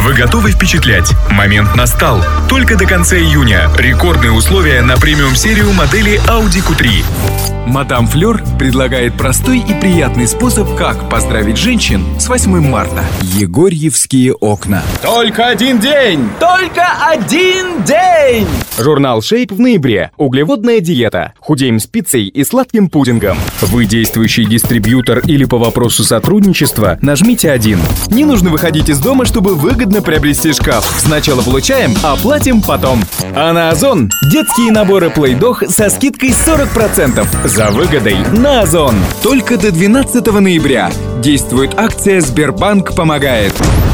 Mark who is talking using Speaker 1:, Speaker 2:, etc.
Speaker 1: Вы готовы впечатлять? Момент настал. Только до конца июня. Рекордные условия на премиум-серию модели Audi Q3.
Speaker 2: Мадам Флёр предлагает простой и приятный способ, как поздравить женщин с 8 марта. Егорьевские окна.
Speaker 3: Только один день! Только один день! Журнал Shape в ноябре. Углеводная диета. Худеем с пиццей и сладким пудингом. Вы действующий дистрибьютор или по вопросу сотрудничества? Нажмите 1. Не нужно выходить из дома, чтобы выгодно приобрести шкаф. Сначала получаем, а платим потом. А на Озон детские наборы Play-Doh со скидкой 40%. За выгодой на Озон.
Speaker 2: Только до 12 ноября действует акция «Сбербанк помогает».